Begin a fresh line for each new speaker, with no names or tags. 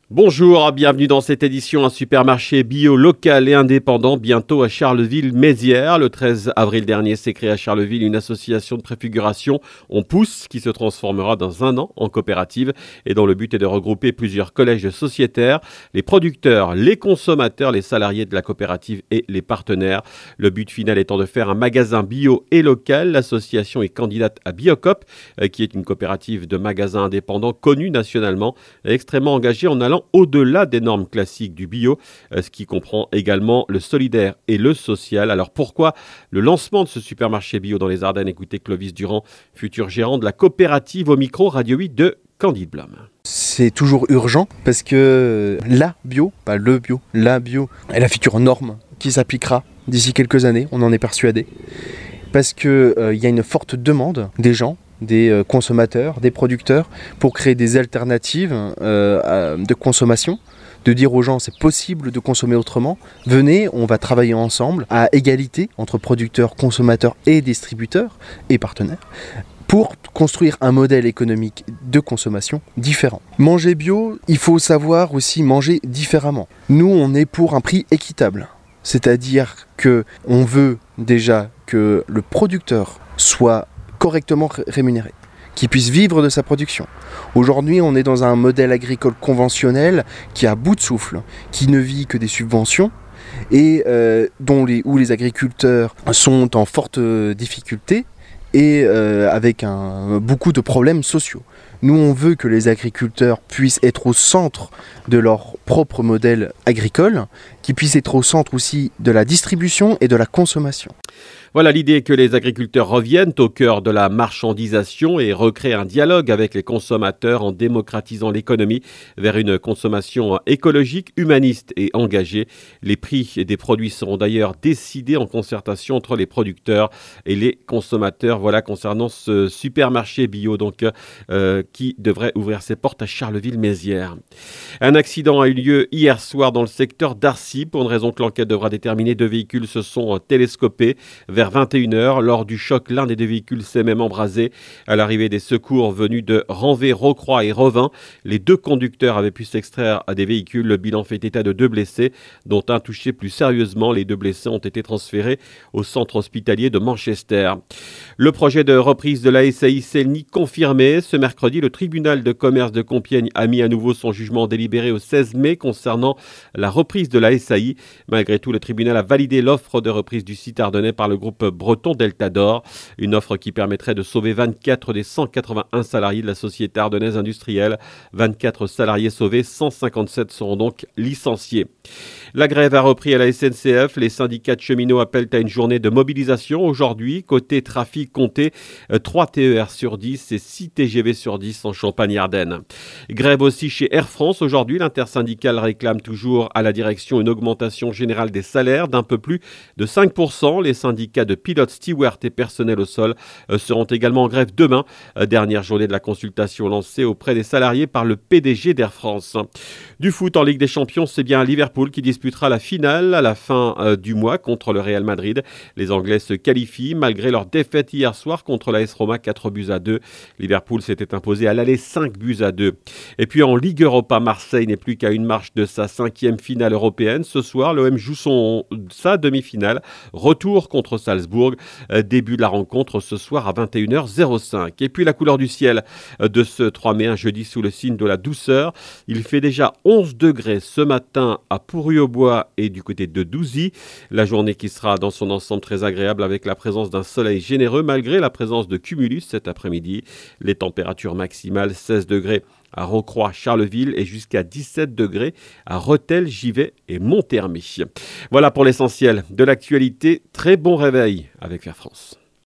Bonjour, bienvenue dans cette édition. Un supermarché bio local et indépendant bientôt à Charleville-Mézières. Le 13 avril dernier s'est créée à Charleville une association de préfiguration On Pousse qui se transformera dans un an en coopérative et dont le but est de regrouper plusieurs collèges sociétaires, les producteurs, les consommateurs, les salariés de la coopérative et les partenaires. Le but final étant de faire un magasin bio et local. L'association est candidate à Biocoop qui est une coopérative de magasins indépendants connue nationalement et extrêmement engagée en allant au-delà des normes classiques du bio, ce qui comprend également le solidaire et le social. Alors pourquoi le lancement de ce supermarché bio dans les Ardennes? Écoutez Clovis Durand, futur gérant de la coopérative au micro Radio 8 de Candide Blum.
C'est toujours urgent parce que la bio, pas le bio, la bio est la future norme qui s'appliquera d'ici quelques années, on en est persuadé. Parce qu'il y a une forte demande des gens, des consommateurs, des producteurs, pour créer des alternatives de consommation, de dire aux gens c'est possible de consommer autrement. Venez, on va travailler ensemble à égalité entre producteurs, consommateurs et distributeurs et partenaires pour construire un modèle économique de consommation différent. Manger bio, il faut savoir aussi manger différemment. Nous, on est pour un prix équitable, c'est-à-dire qu'on veut déjà que le producteur soit correctement rémunéré, qui puisse vivre de sa production. Aujourd'hui, on est dans un modèle agricole conventionnel qui est à bout de souffle, qui ne vit que des subventions et où les agriculteurs sont en forte difficulté et avec beaucoup de problèmes sociaux. Nous, on veut que les agriculteurs puissent être au centre de leur propre modèle agricole, qui puissent être au centre aussi de la distribution et de la consommation.
Voilà, l'idée est que les agriculteurs reviennent au cœur de la marchandisation et recréent un dialogue avec les consommateurs en démocratisant l'économie vers une consommation écologique, humaniste et engagée. Les prix des produits seront d'ailleurs décidés en concertation entre les producteurs et les consommateurs. Voilà concernant ce supermarché bio qui devrait ouvrir ses portes à Charleville-Mézières. Un accident a eu lieu hier soir dans le secteur d'Arcy. Pour une raison que l'enquête devra déterminer, 2 véhicules se sont télescopés vers 21h. Lors du choc, l'un des 2 véhicules s'est même embrasé. À l'arrivée des secours venus de Ranvé, Rocroi et Revin, les 2 conducteurs avaient pu s'extraire à des véhicules. Le bilan fait état de 2 blessés, dont un touché plus sérieusement. Les 2 blessés ont été transférés au centre hospitalier de Manchester. Le projet de reprise de la SAI Celny confirmé. Ce mercredi, le tribunal de commerce de Compiègne a mis à nouveau son jugement délibéré au 16 mai concernant la reprise de la SAI. Malgré tout, le tribunal a validé l'offre de reprise du site ardennais par le groupe breton Delta d'Or, une offre qui permettrait de sauver 24 des 181 salariés de la société ardennaise industrielle. 24 salariés sauvés, 157 seront donc licenciés. La grève a repris à la SNCF. Les syndicats de cheminots appellent à une journée de mobilisation aujourd'hui. Côté trafic, comptez 3 TER sur 10 et 6 TGV sur 10 en Champagne-Ardenne. Grève aussi chez Air France aujourd'hui. L'intersyndicale réclame toujours à la direction une augmentation générale des salaires d'un peu plus de 5%. Les syndicats de pilotes, stewards et personnel au sol seront également en grève demain. Dernière journée de la consultation lancée auprès des salariés par le PDG d'Air France. Du foot en Ligue des Champions, c'est bien Liverpool qui disputera la finale à la fin du mois contre le Real Madrid. Les Anglais se qualifient malgré leur défaite hier soir contre l'AS Roma 4-2. Liverpool s'était imposé à l'aller 5-2. Et puis en Ligue Europa, Marseille n'est plus qu'à une marche de sa 5e finale européenne. Ce soir, l'OM joue sa demi-finale. Retour contre Salzbourg. Début de la rencontre ce soir à 21h05. Et puis la couleur du ciel de ce 3 mai, un jeudi sous le signe de la douceur. Il fait déjà 11 degrés ce matin à Pourrieux-au-Bois et du côté de Douzy. La journée qui sera dans son ensemble très agréable avec la présence d'un soleil généreux malgré la présence de cumulus cet après-midi. Les températures maximales 16 degrés à Rocroi, Charleville et jusqu'à 17 degrés à Rethel, Givet et Montermé. Voilà pour l'essentiel de l'actualité. Très bon réveil avec Air France.